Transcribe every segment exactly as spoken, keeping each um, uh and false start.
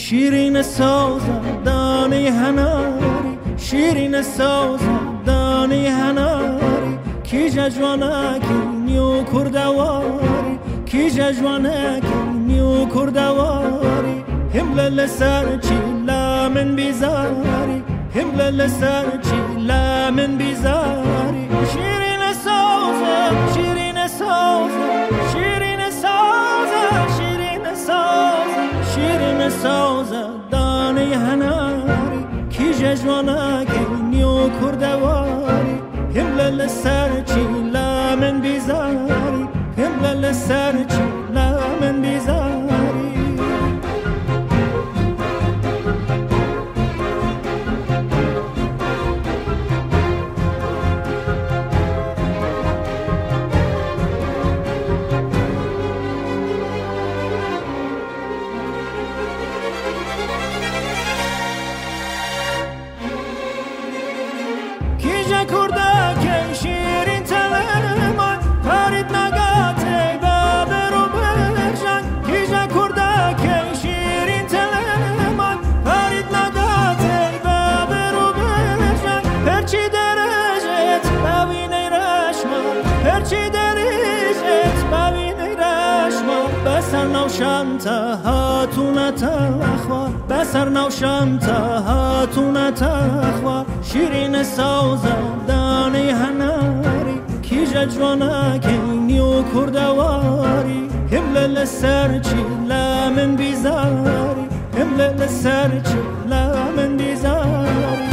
شیرین ساز دانی هناری شیرین ساز دانی هناری کی جوانه کی نیو کردواری کی جوانه کی نیو کردواری همل لسر چی لامن بیزاری همل لسر چی لامن بیزاری شیرین ساز شیرین ساز شیرین ساز شیرین ساز شیرین ساز دانی هناری کی جوانه کی نیو کردواری همل لسر چی لامن بیزاری همل لسر چی لامن بیزاری نوشمتا هاتون تخوار بسر نوشمتا هاتون تخوار شیرین ساز دانی هناری کی جوانه کی نیو کردواری همل لسر چی لامن بیزاری همل لسر چی لامن بیزاری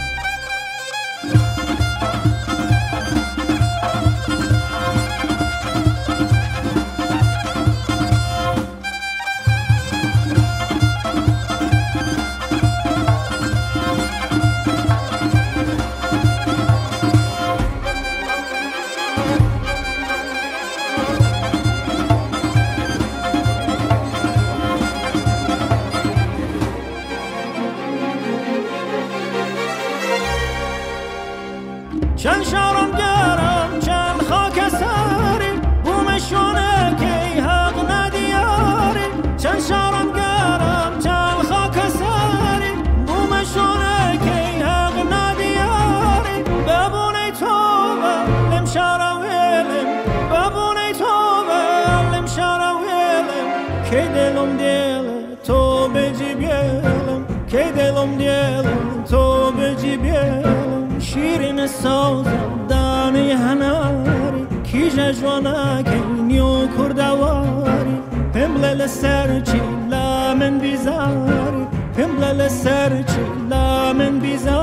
چند شارم گرم چند خاک ساری بومشونه که حق ندیاری چند شارم گرم چند خاک ساری بومشونه که حق ندیاری ببونی توبه لم شارم ویلم ببونی توبه لم شارم ویلم که دلم دیل تو بجی بیلم که دلم دیل تو بجی بیلم شیرین ساز دانی هناری کی جوانه کی نیو کردواری همل لسر چی لامن بیزاری همل لسر چی لامن بیزاری